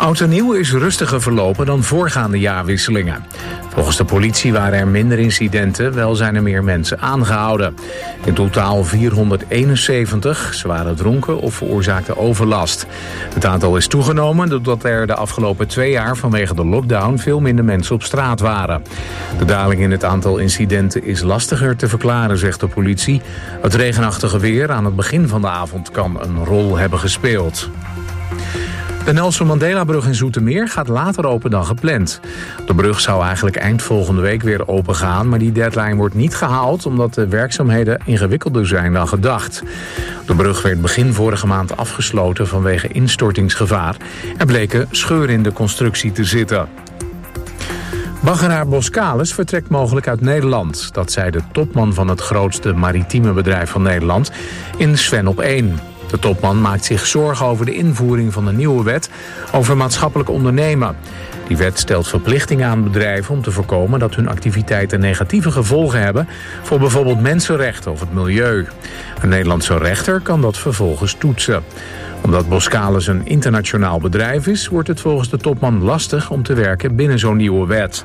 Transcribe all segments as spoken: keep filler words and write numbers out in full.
Oud en nieuw is rustiger verlopen dan voorgaande jaarwisselingen. Volgens de politie waren er minder incidenten, wel zijn er meer mensen aangehouden. In totaal vierhonderdeenenzeventig, ze waren dronken of veroorzaakten overlast. Het aantal is toegenomen doordat er de afgelopen twee jaar vanwege de lockdown veel minder mensen op straat waren. De daling in het aantal incidenten is lastiger te verklaren, zegt de politie. Het regenachtige weer aan het begin van de avond kan een rol hebben gespeeld. De Nelson Mandela-brug in Zoetermeer gaat later open dan gepland. De brug zou eigenlijk eind volgende week weer open gaan, maar die deadline wordt niet gehaald omdat de werkzaamheden ingewikkelder zijn dan gedacht. De brug werd begin vorige maand afgesloten vanwege instortingsgevaar. Er bleken scheuren in de constructie te zitten. Baggeraar Boskalis vertrekt mogelijk uit Nederland. Dat zei de topman van het grootste maritieme bedrijf van Nederland in Sven op één. De topman maakt zich zorgen over de invoering van de nieuwe wet over maatschappelijk ondernemen. Die wet stelt verplichtingen aan bedrijven om te voorkomen dat hun activiteiten negatieve gevolgen hebben voor bijvoorbeeld mensenrechten of het milieu. Een Nederlandse rechter kan dat vervolgens toetsen. Omdat Boskalis een internationaal bedrijf is, wordt het volgens de topman lastig om te werken binnen zo'n nieuwe wet.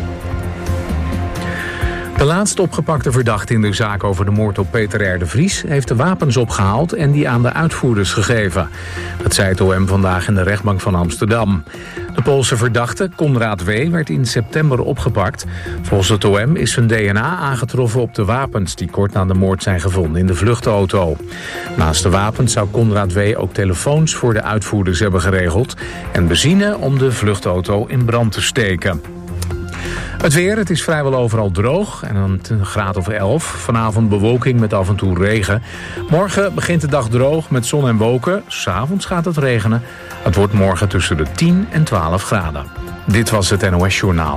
De laatste opgepakte verdachte in de zaak over de moord op Peter R. de Vries heeft de wapens opgehaald en die aan de uitvoerders gegeven. Dat zei het O M vandaag in de rechtbank van Amsterdam. De Poolse verdachte, Konrad W., werd in september opgepakt. Volgens het O M is zijn D N A aangetroffen op de wapens die kort na de moord zijn gevonden in de vluchtauto. Naast de wapens zou Konrad W. ook telefoons voor de uitvoerders hebben geregeld en benzine om de vluchtauto in brand te steken. Het weer, het is vrijwel overal droog en een graad of elf. Vanavond bewolking met af en toe regen. Morgen begint de dag droog met zon en wolken. 'S Avonds gaat het regenen. Het wordt morgen tussen de tien en twaalf graden. Dit was het N O S Journaal.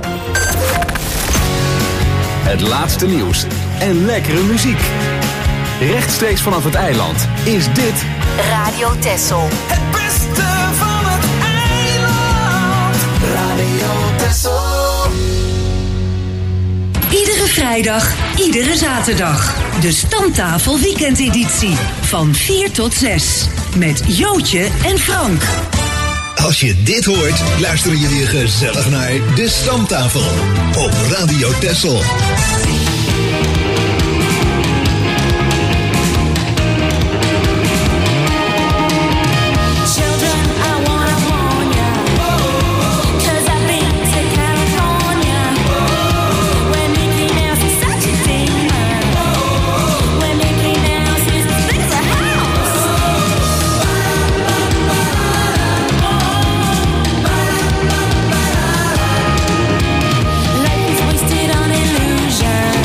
Het laatste nieuws en lekkere muziek. Rechtstreeks vanaf het eiland is dit Radio Texel. Het beste van het eiland. Radio Texel. Iedere vrijdag, iedere zaterdag. De Stamtafel weekendeditie. Van vier tot zes. Met Jootje en Frank. Als je dit hoort, luister je weer gezellig naar de Stamtafel. Op Radio Texel. Life is wasted on illusion.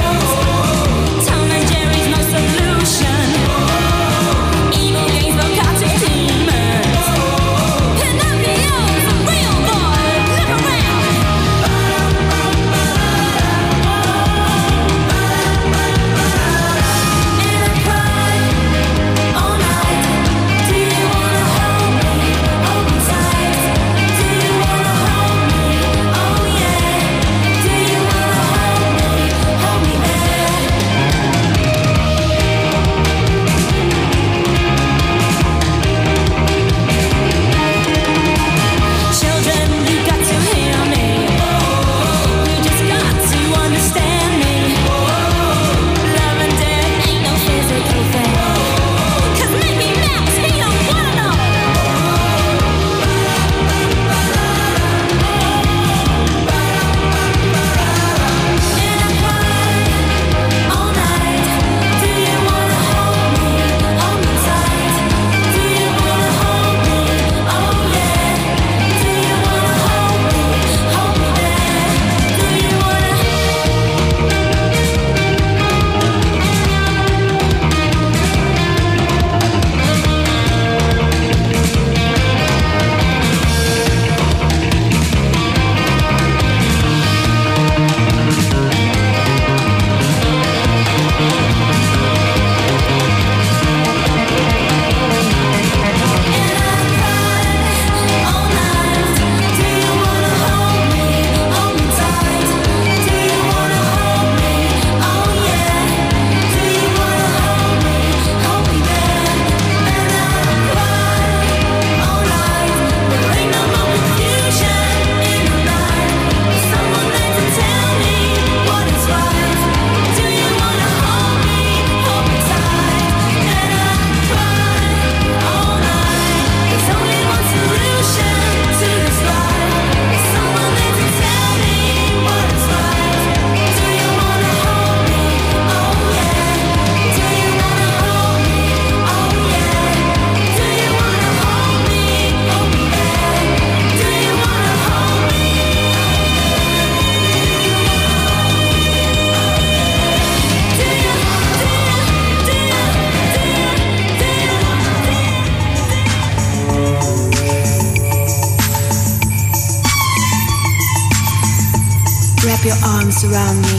Wrap your arms around me.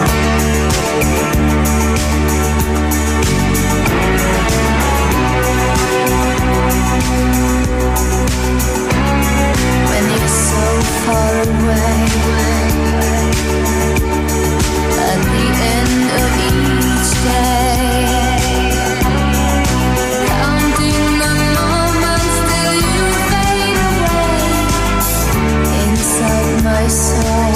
When you're so far away, at the end of each day, counting the moments till you fade away inside my soul.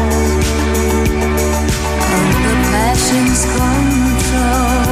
Under passion's control,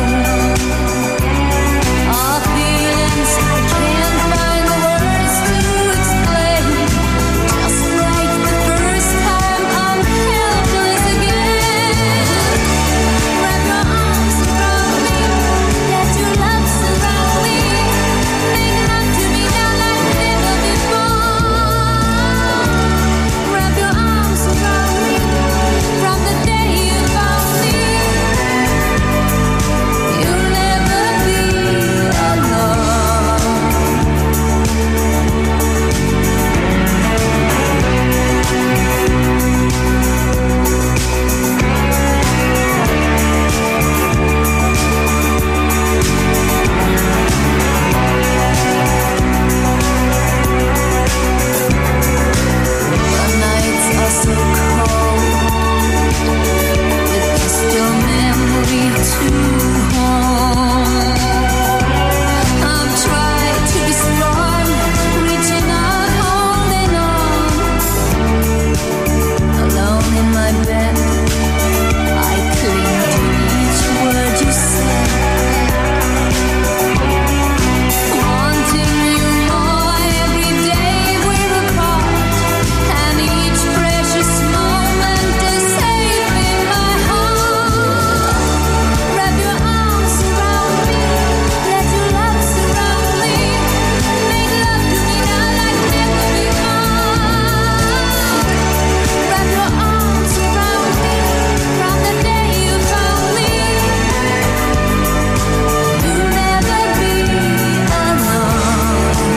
all feelings I can't find the words to explain. Just like the first time, I'm helpless again. Wrap your arms around me, let your love surround me. Make love to me now like never before. Wrap your arms around me from the day you found me. You'll never be alone. The nights are so cold, with just your memory to hold. I've tried to be strong, reaching out, holding on. Alone in my bed, I cling to each word you said. Wanting you more every day we're apart, and each precious moment is safe in my heart. Wrap your arms around me, let your love surround me. Make love to me now like never before. Wrap your arms around me from the day you found me. You'll never be alone.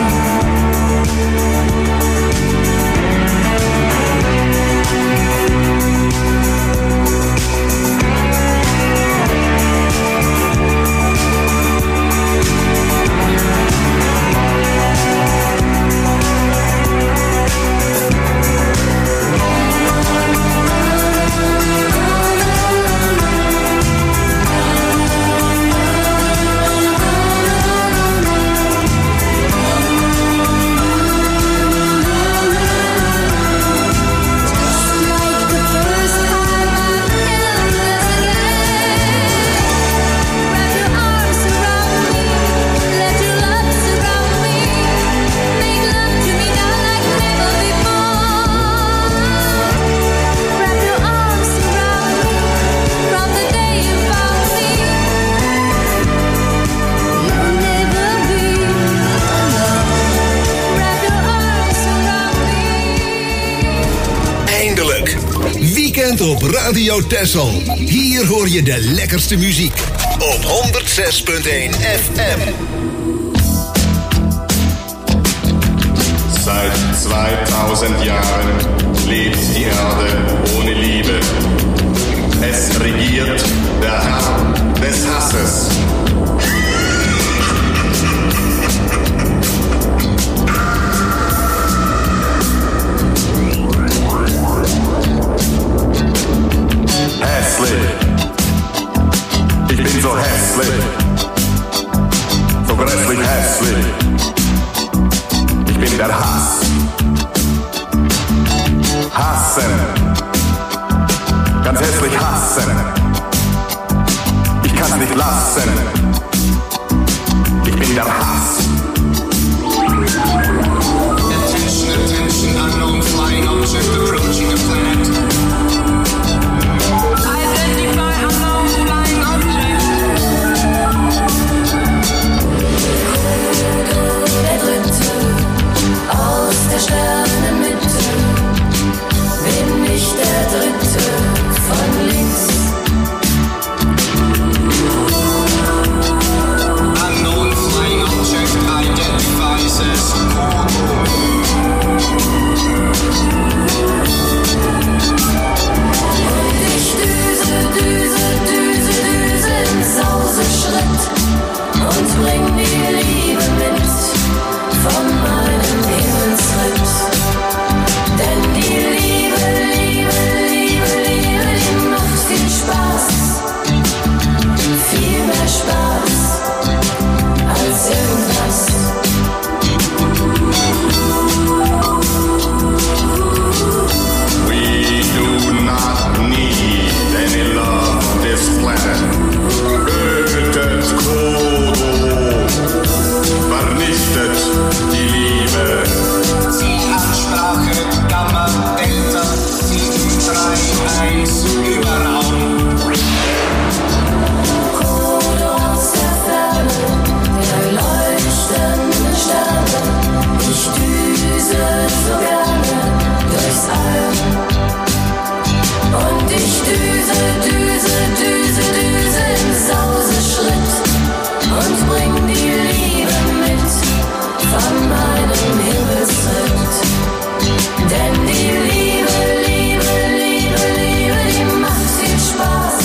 Like the first time, I'm helpless again. Wrap your arms around me, let your love surround me. Make love to me now like never before. Wrap your arms around me from the day you found me. You'll never be alone. Wrap your arms around me. Eindelijk. Weekend op Radio Texel. Hier hoor je de lekkerste muziek. Op honderdzes punt één F M. Seit zweitausend Jahren lebt die Erde ohne Liebe. Es regiert der Herr des Hasses. Hässlich. Ich bin so hässlich. So grässlich hässlich. Ich bin der Hass. Hassen. Ganz hässlich hassen. Ich kann's nicht lassen. ich düse, düse, düse, düse im Sauseschritt und bring die Liebe mit von meinem Himmelsritt. Denn die Liebe, Liebe, Liebe, Liebe, die macht viel Spaß,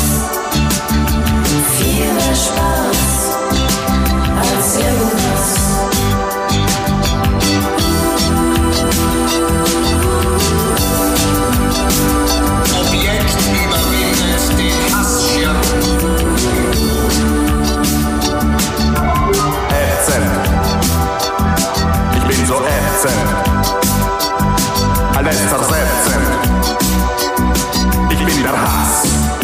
viel mehr Spaß als irgendwas. Objekt überwindet den Hassschirm. Ätzend. Ich bin so ätzend. Alles zersetzend. Ich bin der Hass.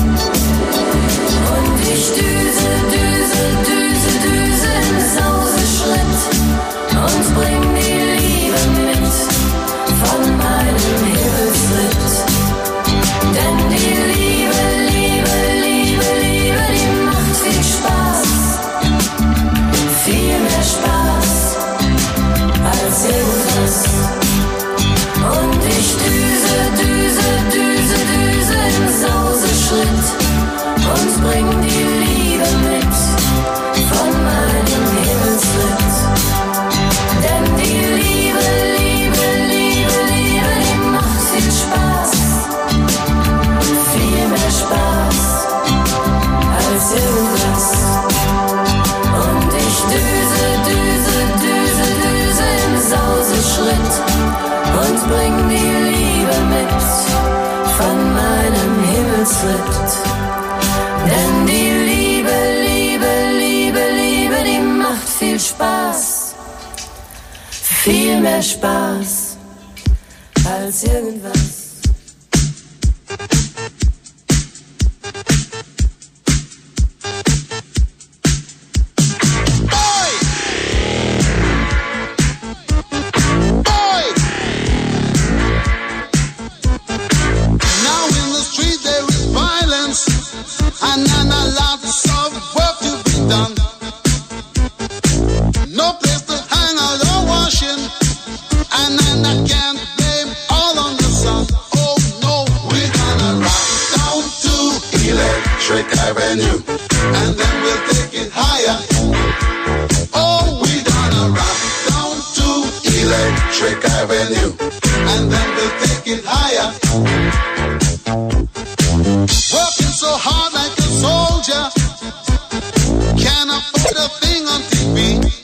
Und ich düse, düse, düse, düse im Sauseschritt und bring die Liebe mit von meinem Himmelsritt. Denn die Liebe, Liebe, Liebe, Liebe, die macht viel Spaß, viel mehr Spaß als irgendwas. Und ich düse, düse, düse, düse im Sauseschritt und bring die Liebe mit von meinem Himmelsritt. Denn die Liebe, Liebe, Liebe, Liebe, die macht viel Spaß, viel mehr Spaß als irgendwas. Und ich düse, düse, düse, düse im Sauseschritt und bring die Liebe mit von meinem Himmelsritt. Denn die Liebe, Liebe, Liebe, Liebe, die macht viel Spaß, viel mehr Spaß als irgendwas. Now in the street there is violence, and then a lot of work to be done. No place to hang out or washing, and then I can't blame all on the sun. Oh no, we're gonna rock down to Electric Avenue, and then we'll take it higher. Oh, we're gonna rock down to Electric Avenue, and then we'll take it higher. Working so hard like a soldier, can't afford a thing on T V.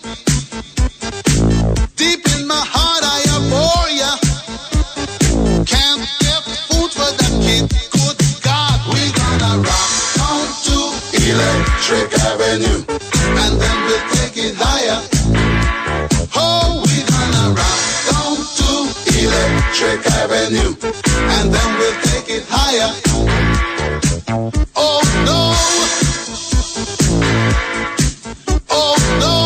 Deep in my heart I abhor ya, can't get food for the kid. Good God, we gonna rock down to Electric Avenue, and then we'll take it higher. Oh, we gonna rock down to Electric Avenue, and then we'll take it higher. Oh no! Oh no!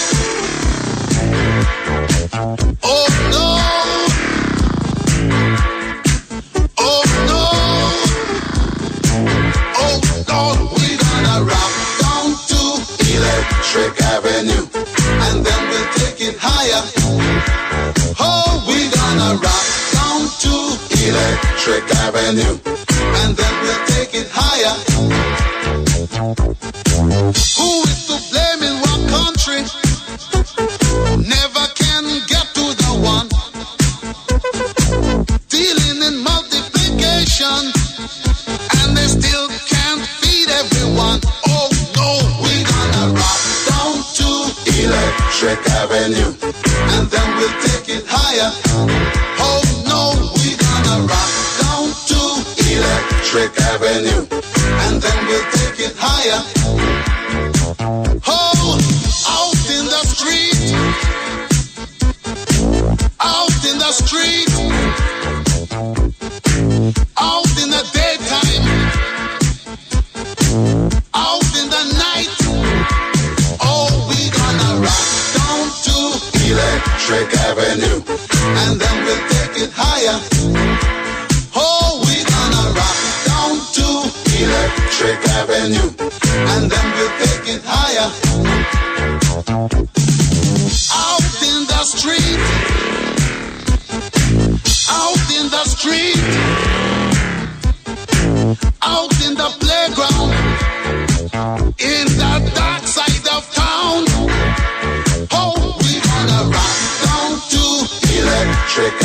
Oh no! Oh no! Oh God, we gonna rock down to Electric Avenue, and then we'll take it higher. Oh, we gonna rock down to Electric Avenue, and then we'll take it higher. Who is to blame in what country? Never can get to the one. Dealing in multiplication, and they still can't feed everyone. Oh no, we gonna rock down to Electric Avenue, and then we'll take it higher. Oh no, we gonna rock down to Electric Avenue, and then we'll take it higher. Oh, out in the street, out in the street, out in the daytime, out in the night. Oh, we gonna rock down to Electric Avenue, and then we'll take it higher. Oh, we gonna rock down to Electric Avenue, and then we'll take it higher. Out in the street, out in the street,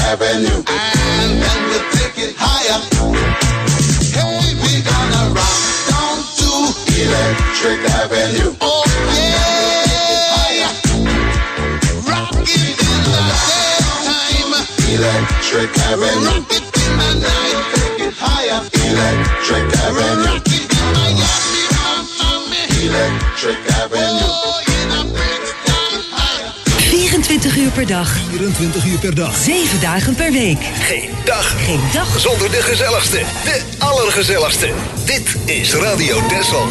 Avenue. And then we take it higher. Hey, we gonna rock down to Electric Avenue. Oh yeah, rockin' in the daytime. Electric Avenue. Rock it in the night. Take it higher. Electric Avenue. Rock it in Miami, Miami. Electric Avenue. Oh, in a Brixton higher. vierentwintig uur per dag. vierentwintig uur per dag. zeven dagen per week. Geen dag. Geen dag. Zonder de gezelligste. De allergezelligste. Dit is Radio Texel.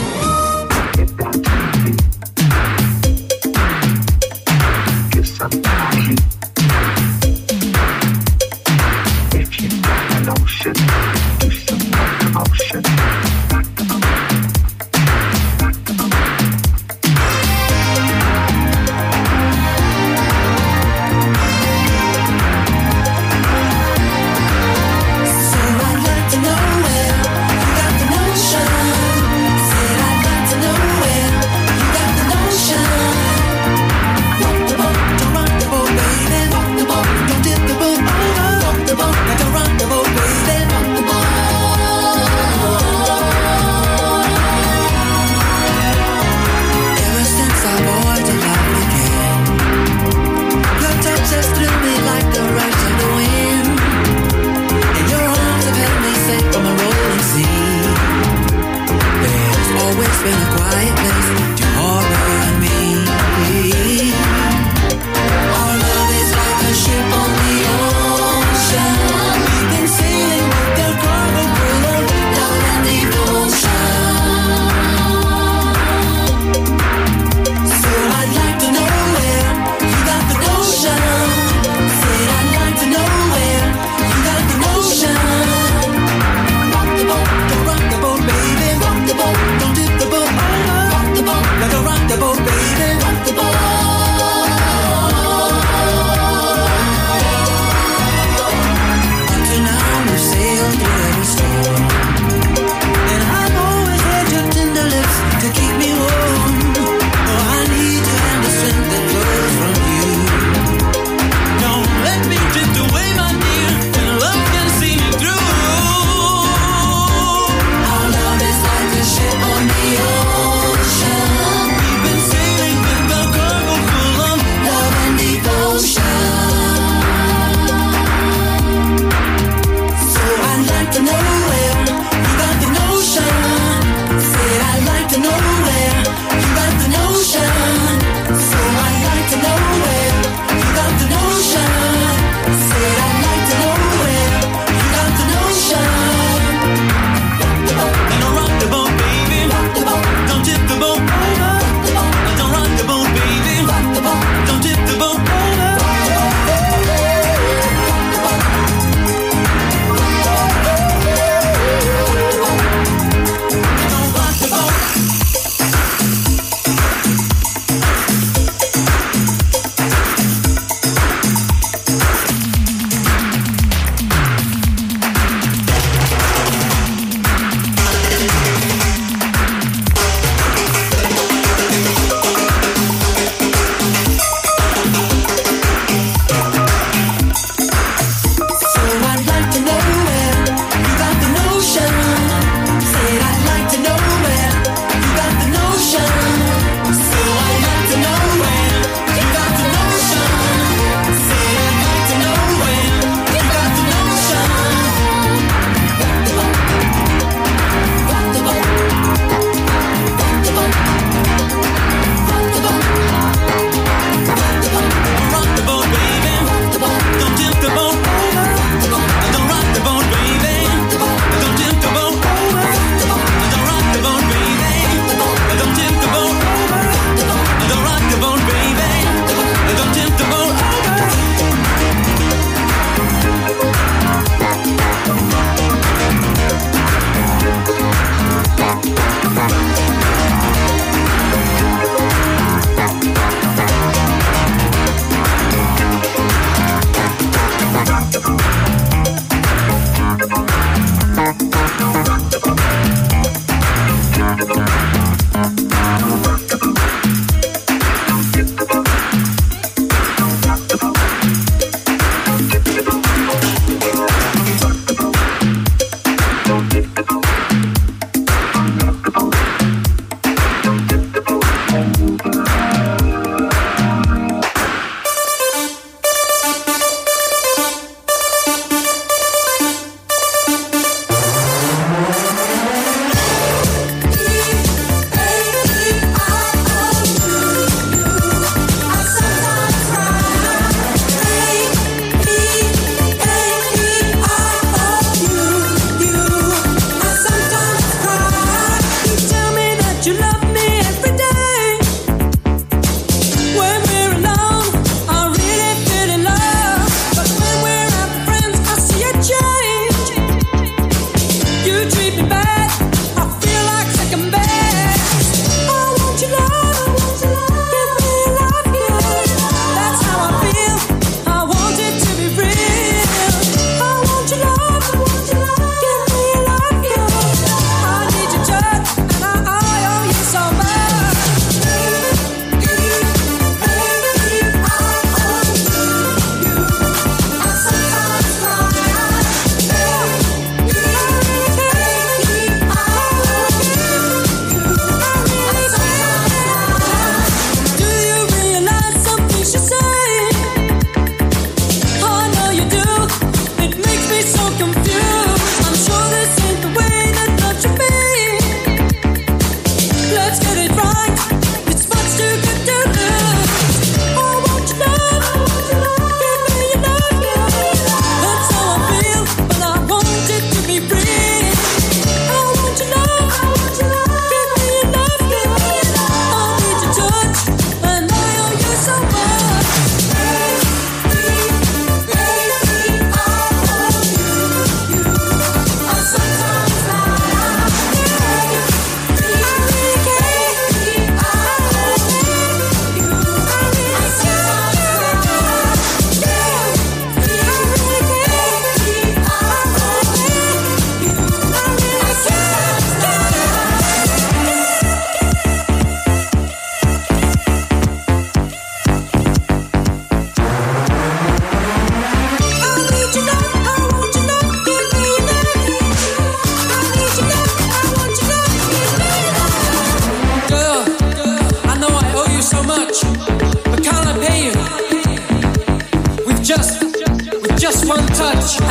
Said I'd like to know where you got the notion. Said I'd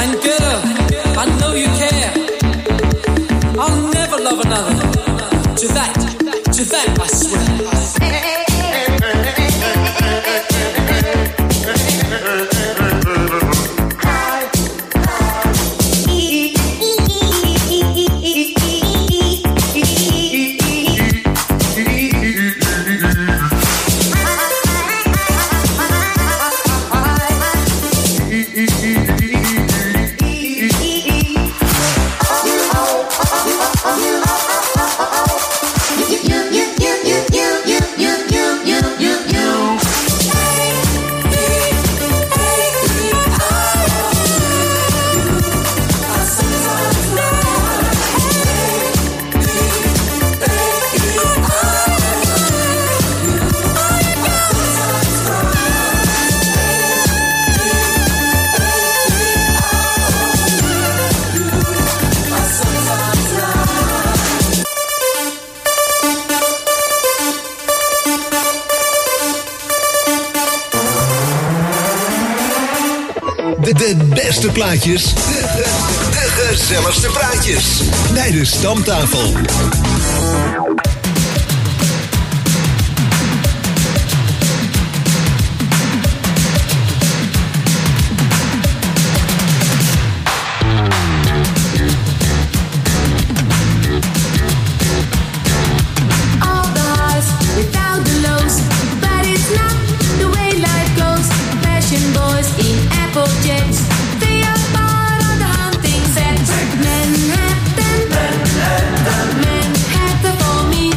And girl, I know you care. I'll never love another. To that, to that I swear. De beste plaatjes, de, de, de gezelligste praatjes bij de Stamtafel. Manhattan, Manhattan, for me.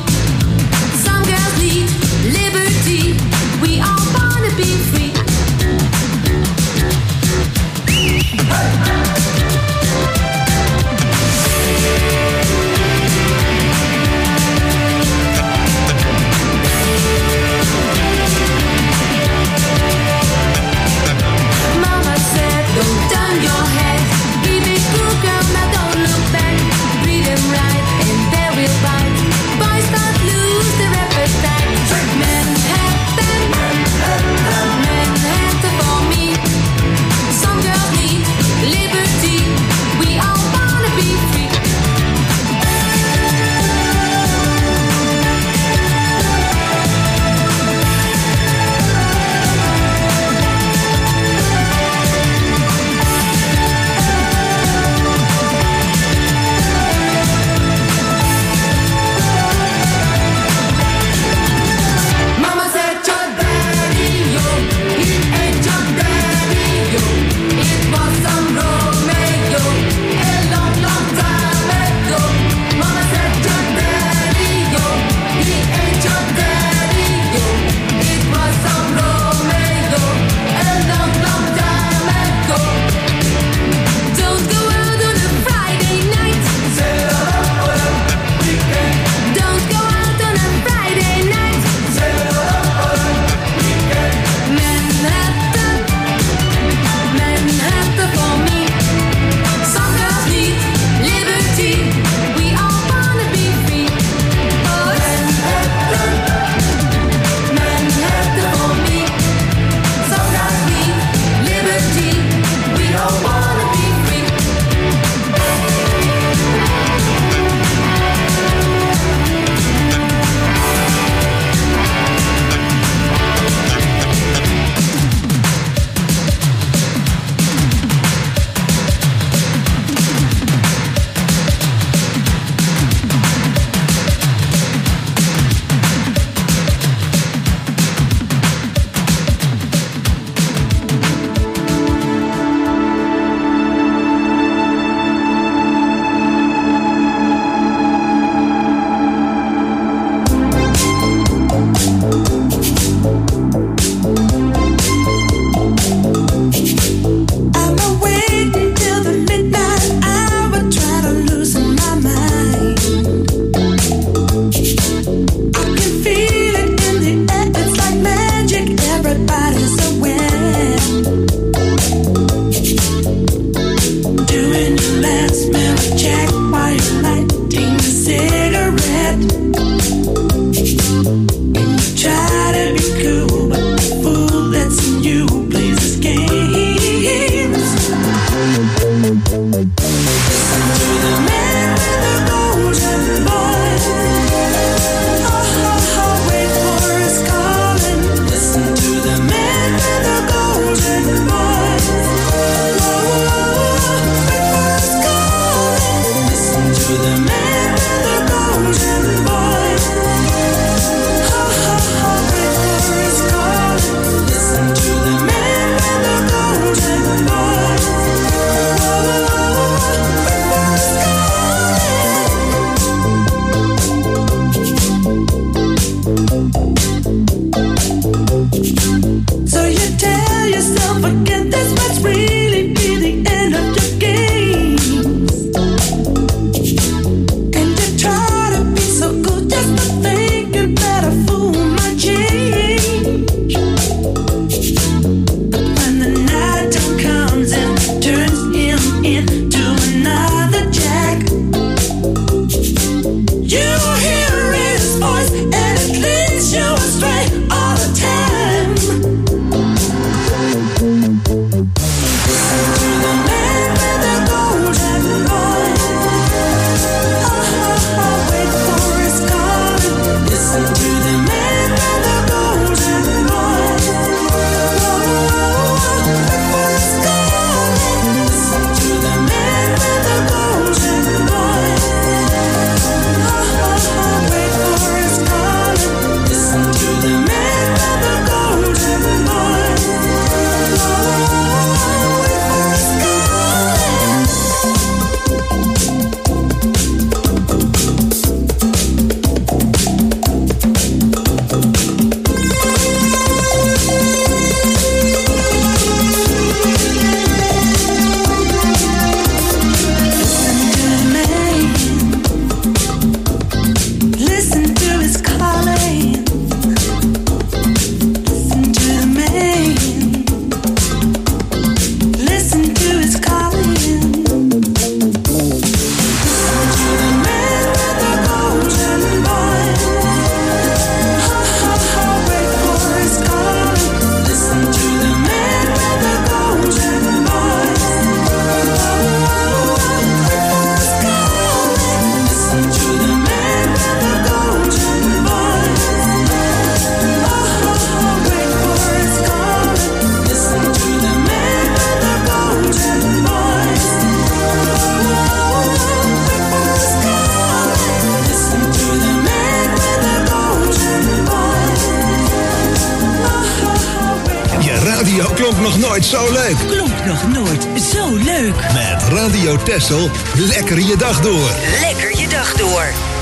nog nooit zo leuk. Klonk nog nooit zo leuk. Met Radio Texel, lekker je dag door. Lekker je dag door.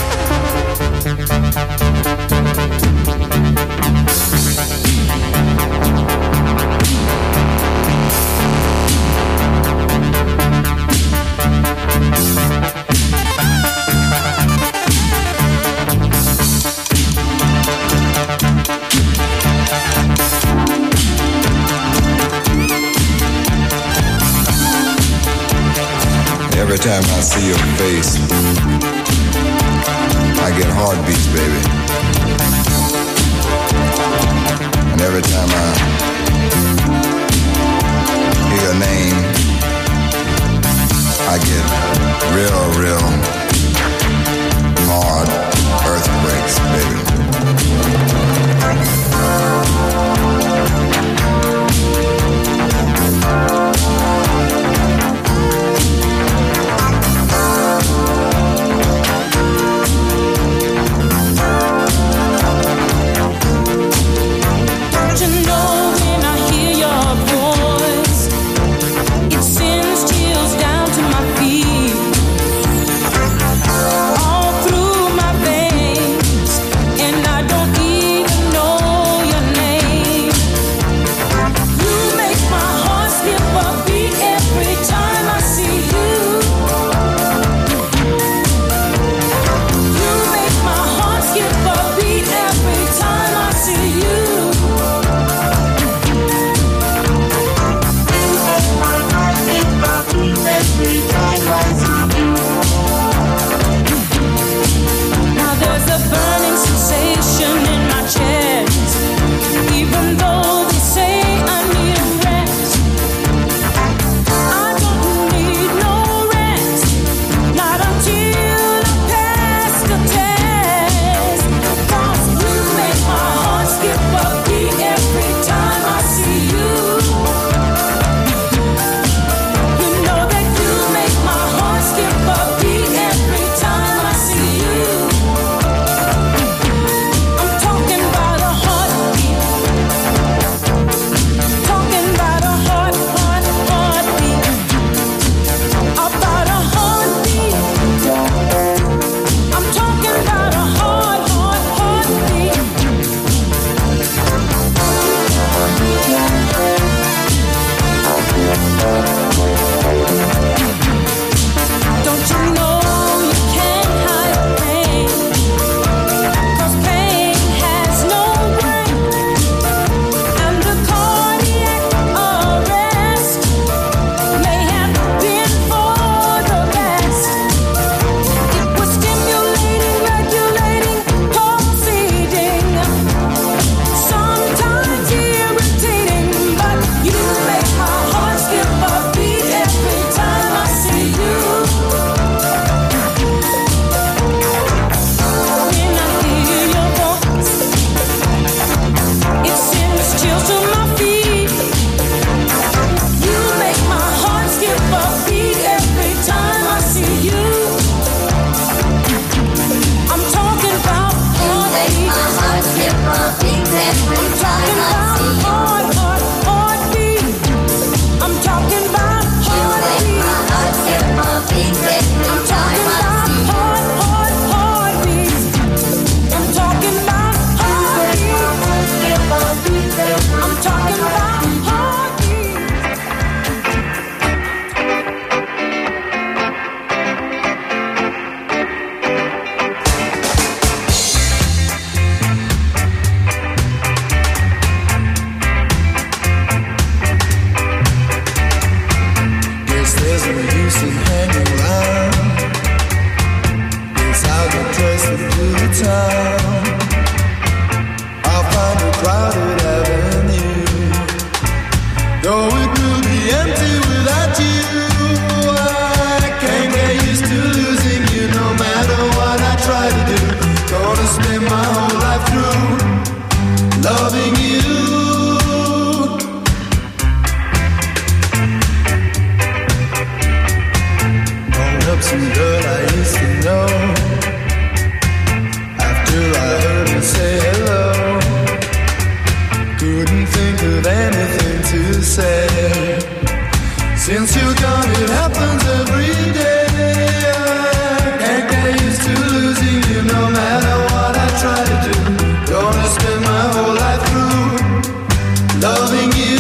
Every time I see your face, I get heartbeats, baby. And every time I hear your name, I get real, real hard earthquakes, baby. Couldn't think of anything to say. say. Since you're gone, it happens every day. I can't get used to losing you, no matter what I try to do. Gonna spend my whole life through loving you.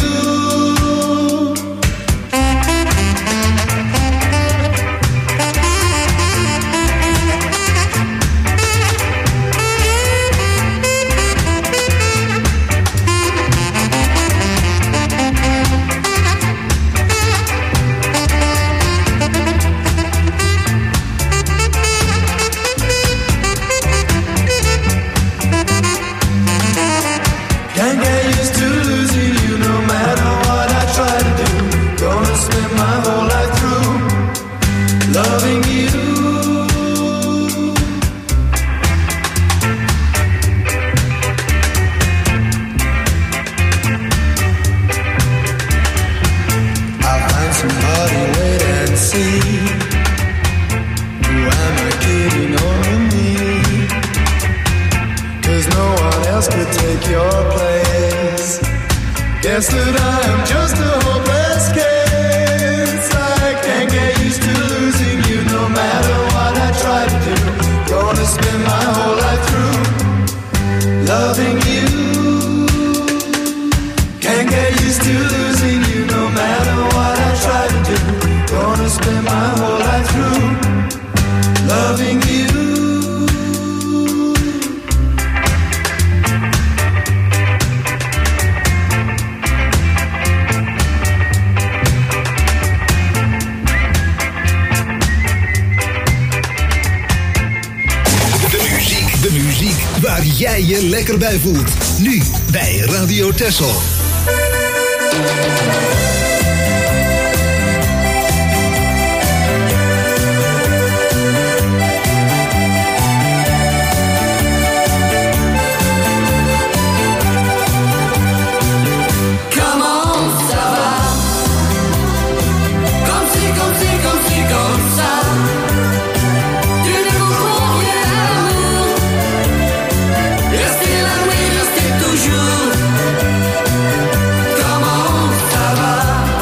Guess that I am just a hopeless case. I can't get used to losing you, no matter what I try to do. Gonna spend my whole life through loving you. Can't get used to losing you, no matter what I try to do. Gonna spend my whole life through loving you. Waar jij je lekker bij voelt. Nu bij Radio Texel. Toujours. Comment ça va?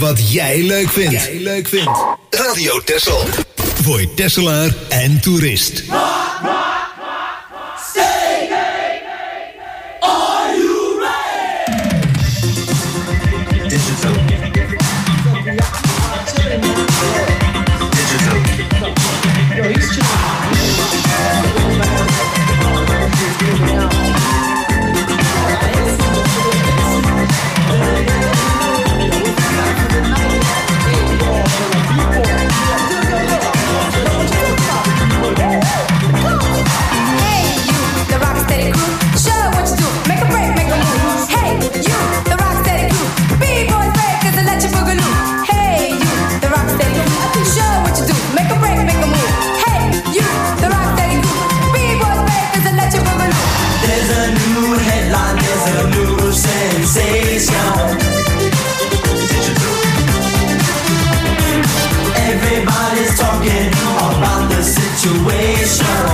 wat jij leuk vindt. Jij leuk vindt. Radio Texel. Voor Tesselaar en toerist. Everybody's talking about the situation.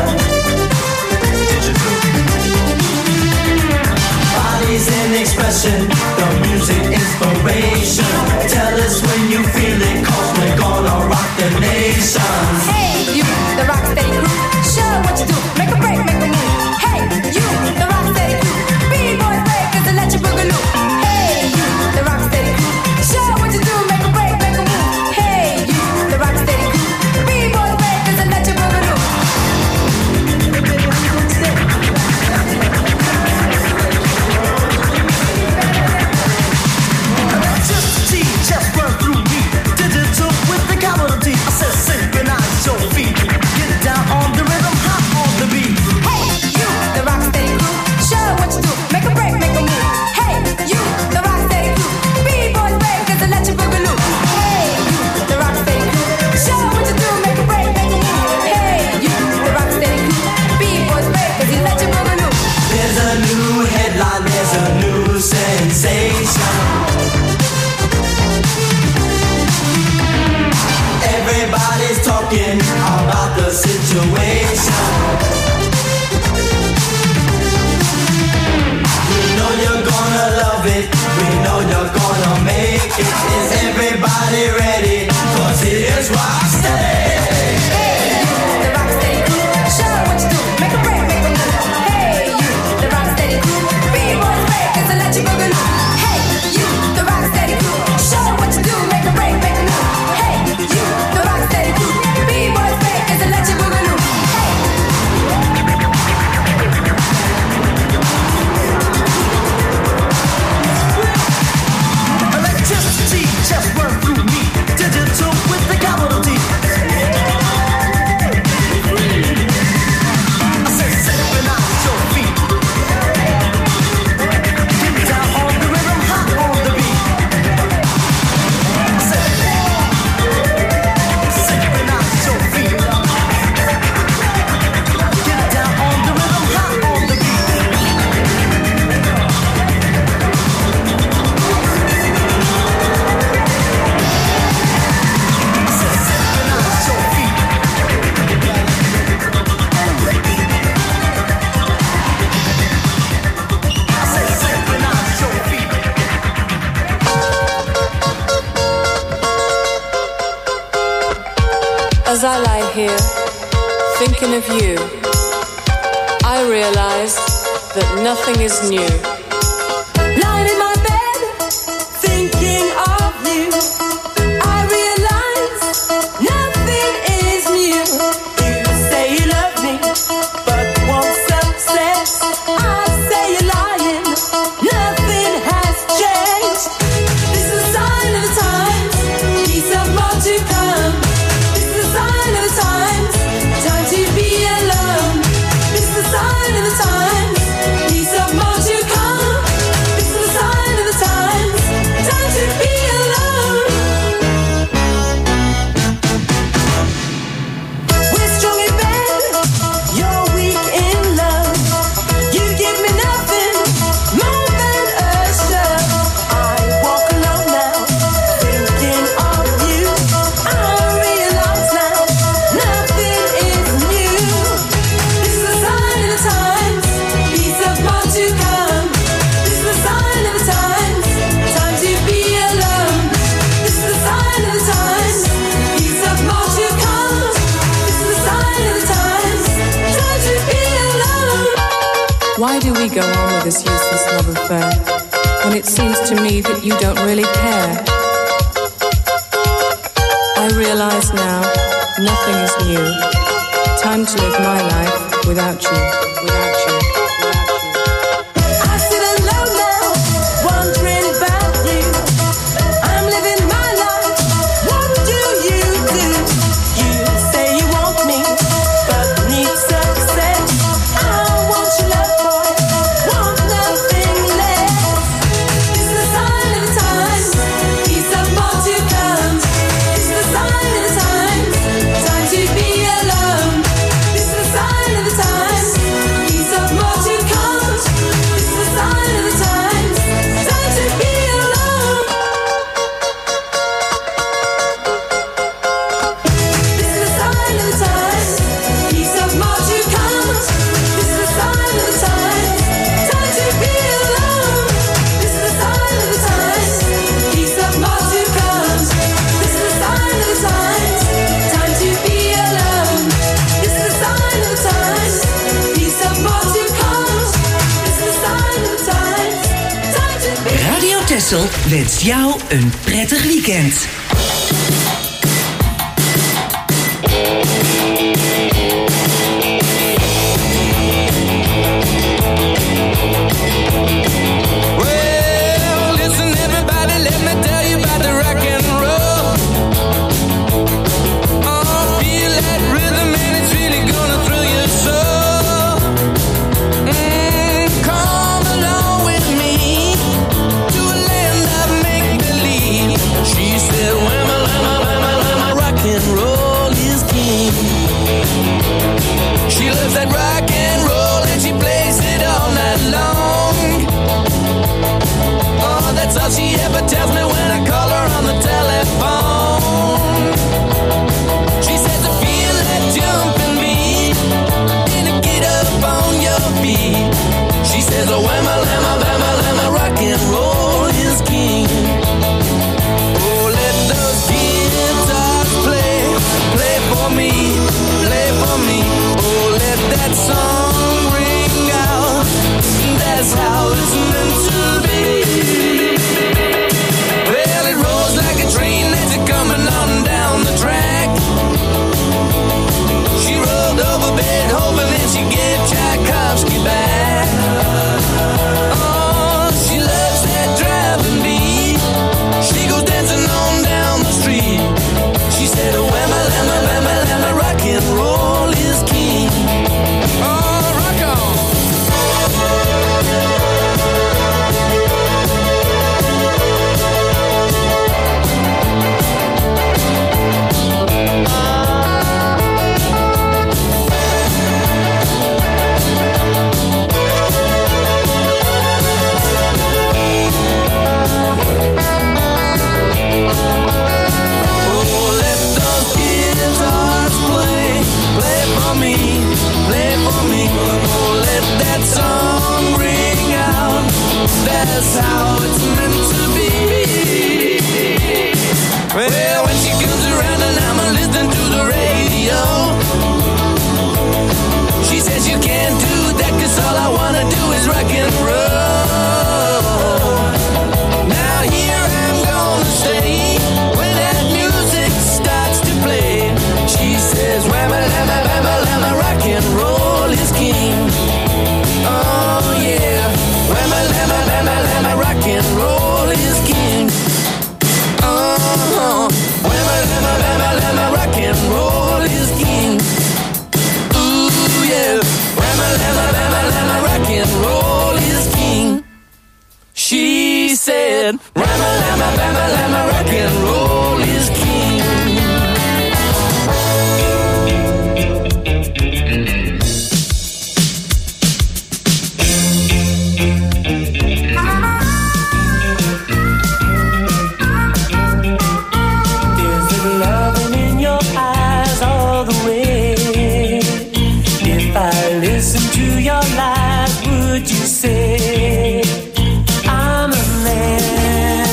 Bodies in expression, the music inspiration. Tell us when you feel it, cause we're gonna rock the nation. Hey, you, the Rocksteady crew, show what you do, make a break, make a move. Hey, you, the Rocksteady crew, B-boys breakers and let you boogaloo. Hey, you, the Rocksteady crew, show what you do, make a break, make a move. Hey, you, the Rocksteady crew, B-boys breakers and let you boogaloo. Electricity just run through me. Digital with the capital D. I said synchronize your feet. Get down on the rhythm, hop on the beat. Hey, you, the Rocksteady crew, show what you do, make a break, make a move. Hey, you, the Rocksteady crew, B-boys breakers and let you boogaloo. Hey, you, the Rocksteady crew, show what you do, make a break, make a move. Hey, you, the Rocksteady crew, B-boys breakers and let you boogaloo. There's a new headline, there's a new sensation. Everybody's talking about the situation. We know you're gonna love it, we know you're gonna make it. Is everybody ready? Cause here's Rocksteady. Hey, you, the Rocksteady crew, show what you do, make a break, make a move. Hey, you, the Rocksteady crew, B-boys breakers and let you boogaloo. Hey, you, the Rocksteady crew, show what you do, make a break, make a move. Hey, you, the Rocksteady crew, B-boys breakers and let you boogaloo. Electricity just run through me. Digital with the capital D. I said synchronize your feet. Get down on the rhythm, hop on the beat. I said synchronize your feet. Get down on the rhythm, hop on the beat. As I lie here, thinking of you, I realize that nothing is new. Lying in my bed, thinking of you, I realize nothing is new. You say you love me, but won't success. I say you're lying, nothing has changed. This is a sign of the times, peace of more to come. This is a sign of the times, time to be alone. This is a sign of the times, peace of more to come. Why do we go on with this useless love affair when it seems to me that you don't really care? I realize now nothing is new. Time to live my life without you, without you. I sit alone now, wondering about you. I'm living my life. What do you do? You say you want me, but need success. I want your love, boy. Want nothing less. It's the sign of the times. Peace of more to come. It's the sign of the times. Time to be alone. It's the sign of the times. Peace of more to come. It's the sign of the times. Time to be alone. It's the sign of the times. Peace of more to come. It's the sign of the times. Time to be alone. It's the sign of the times. Peace of more to come. It's the sign of the times. Time to be alone. It's the sign of the times. Peace of more to come. It's the sign of the times. Time to be. Radio Texel wenst jou een prettig weekend. Well, listen everybody, let me tell you about the rock and roll. Oh, feel that rhythm and it's really gonna thrill your soul. Mm, come along with me to a land of make-believe. She said, whamma, whamma, whamma, whamma, rock and roll is king. She loves that rock and roll and she plays it all night long. Oh, that's all she ever tells me when I call her on the telephone. She says to feel that jumping beat and to get up on your feet. She says, oh, whamma, whamma, whamma, whamma, rock and roll is king. Oh, let those guitars play, play for me, play for me. Oh, let that song ring out. That's how it's meant to be. Well, it rolls like a train that's coming on down the track. She rolled over Beethoven and she gave Tchaikovsky back. Oh, she loves that driving beat. She goes dancing on down the street. She said, oh, whamma, lamma, whamma, lamma, rock and roll is king. Oh, rock on. Oh, let those guitars play, play for me, play for me. Oh, let that song ring out. That's how it's meant to be. Well, when she comes around and I'm listening to the radio, she says you can't do that 'cause all I wanna do is rock and roll. Now here I'm gonna stay when that music starts to play. She says, whamma, lamma, whamma, lamma, rock and roll is king. Oh yeah, whamma, lamma, lamma, lamma, rock and roll is king. Oh, whamma, lamma, lamma, lamma, rock and roll is king. Ooh yeah, whamma, lamma, lamma, lamma, rock and roll is king. She said, whamma, lamma, lamma, lamma, rock and roll is king. Is it loving in your eyes all the way? If I listen to your lies, would you say I'm a man?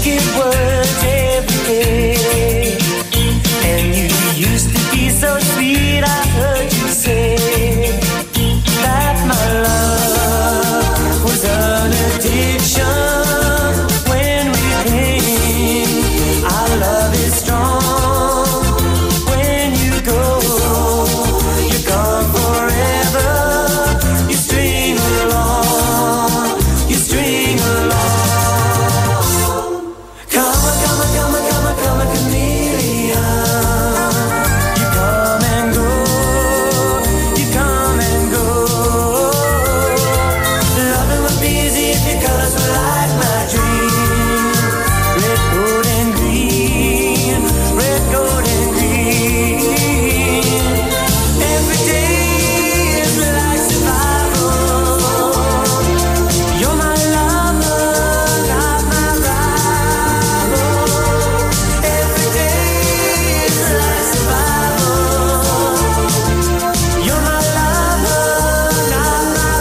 wicked words every day. And you used to be so sweet, I heard you say that my love was an addiction. When we came, our love is strong. When you go, you're gone forever. You string along, you string along. Come on, come on, come on, come on, come on, chameleon. You come and go, you come and go. Loving would be easy if your colors were like my dream. Red, gold, and green, red, gold, and green. Every day is like survival. You're my lover, not my rival. Every day is like survival. You're my lover, not my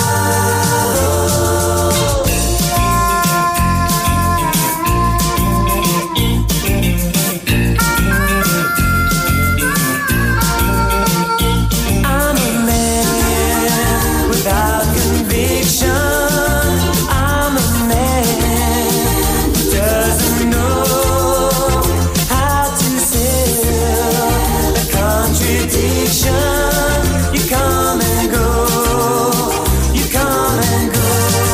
I'm a man without conviction. I'm a man who doesn't know how to sell a contradiction. You come and go, you come and go.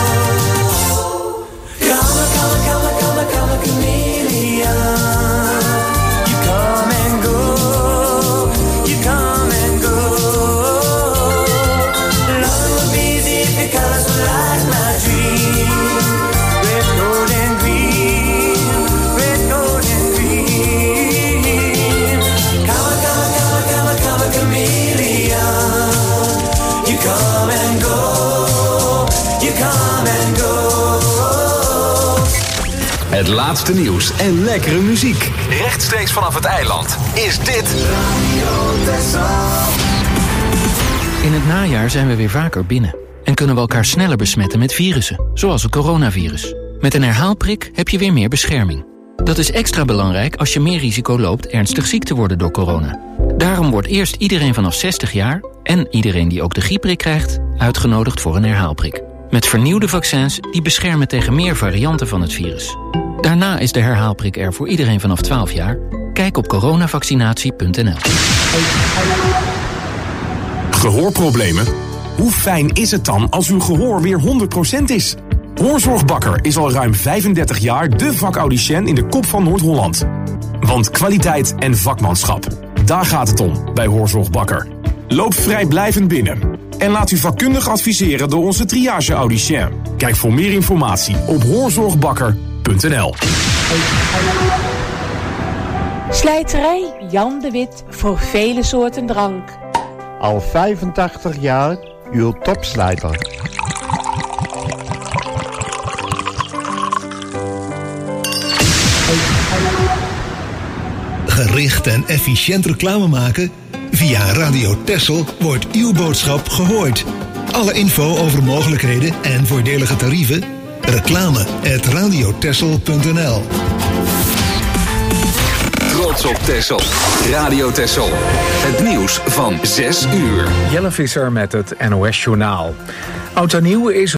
Come on, come on, come on, come on, come on, chameleon. You come and go, you come and go. Love would be easy if your colors were like my dream. Red, gold, and green, red, gold, and green. Come on, come on, come on, come on, come on, chameleon. You come and go, you come and go. Het laatste nieuws en lekkere muziek. Rechtstreeks vanaf het eiland is dit In het najaar zijn we weer vaker binnen en kunnen we elkaar sneller besmetten met virussen, zoals het coronavirus. Met een herhaalprik heb je weer meer bescherming. Dat is extra belangrijk als je meer risico loopt ernstig ziek te worden door corona. Daarom wordt eerst iedereen vanaf zestig jaar en iedereen die ook de griepprik krijgt uitgenodigd voor een herhaalprik. Met vernieuwde vaccins die beschermen tegen meer varianten van het virus. Daarna is de herhaalprik er voor iedereen vanaf twaalf jaar. Kijk op coronavaccinatie punt n l. Gehoorproblemen? Hoe fijn is het dan als uw gehoor weer honderd procent is? Hoorzorgbakker is al ruim vijfendertig jaar de vakaudiënt in de kop van Noord-Holland. Want kwaliteit en vakmanschap, daar gaat het om bij Hoorzorgbakker. Loop vrijblijvend binnen en laat u vakkundig adviseren door onze triage-audicien. Kijk voor meer informatie op hoorzorgbakker punt n l. Slijterij Jan de Wit voor vele soorten drank. Al vijfentachtig jaar uw topslijter. Gericht en efficiënt reclame maken? Via Radio Texel wordt uw boodschap gehoord. Alle info over mogelijkheden en voordelige tarieven? Reclame at radiotexel punt n l. Trots op Texel. Radio Texel. Het nieuws van zes uur. Jelle Visser met het N O S Journaal. Oud en nieuw is